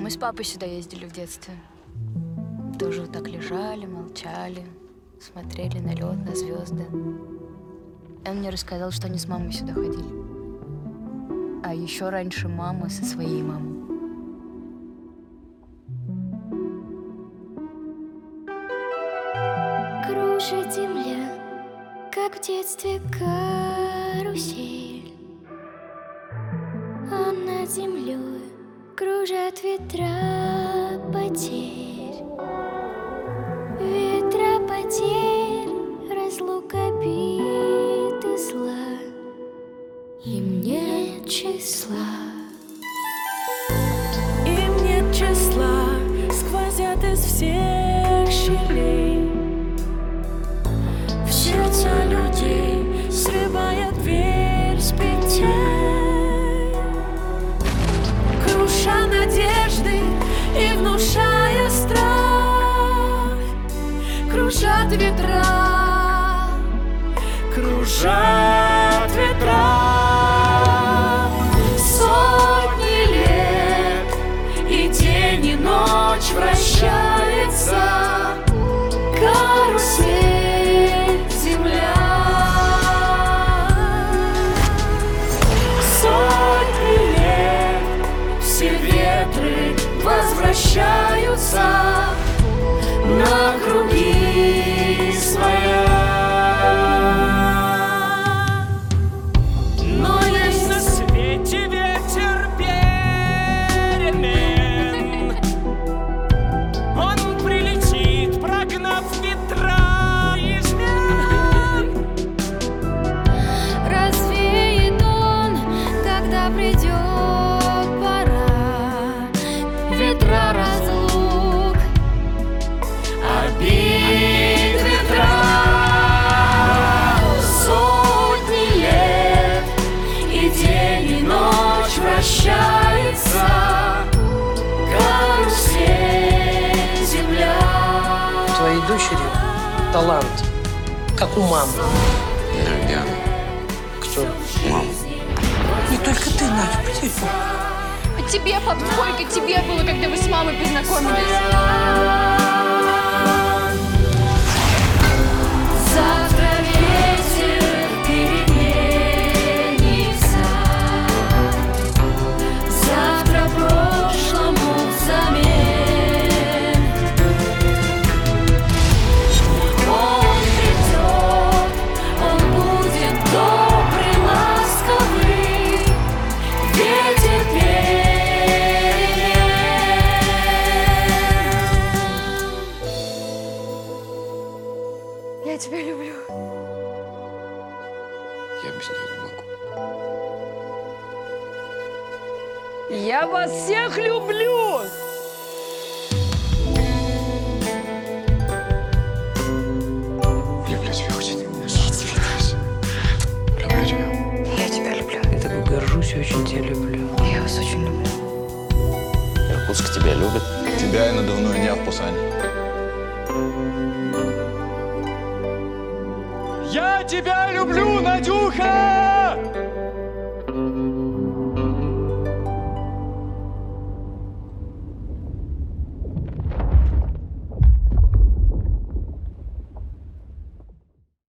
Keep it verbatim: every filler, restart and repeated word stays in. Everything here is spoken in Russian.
Мы с папой сюда ездили в детстве. Тоже вот так лежали, молчали, смотрели на лед, на звезды. И он мне рассказал, что они с мамой сюда ходили. А еще раньше мама со своей мамой. Кружит земля, как в детстве карусель, а над землей кружат ветра потерь. Ветра потерь, разлук, обид и зла, им нет числа. Им нет числа, сквозят из всех щелей в сердце людей, срывая дверь с петель, круша надежды и внушая страх. Кружат ветра, кружат ветра. Сотни лет, и день, и ночь вращается карусель, земля. Сотни лет, все ветры возвращаются на круги своя. Но есть на свете ветер перемен. Он прилетит, прогнав ветра измен. Развеет он, когда придет пора, ветра разлук, обид, ветра. Сотни лет, и день, и ночь вращается карусель, земля. У твоей дочери талант, как у мамы. Ну, где она? Кто? Мама. Не только ты, Надя, потерпи. А тебе, пап, сколько тебе было, когда вы с мамой познакомились? завтра ветер переменится, завтра прошлому взамен. Он придет, он будет добрый, ласковый, ветер перемен. Я тебя люблю. Я без нее не могу. Я вас всех люблю! Люблю тебя очень. Я тебя люблю. Люблю тебя. Я тебя люблю. Я так горжусь и очень тебя люблю. Я вас очень люблю. Иркутск тебя любит. Тебя и надувную нявку, Сань. Я тебя люблю, Надюха!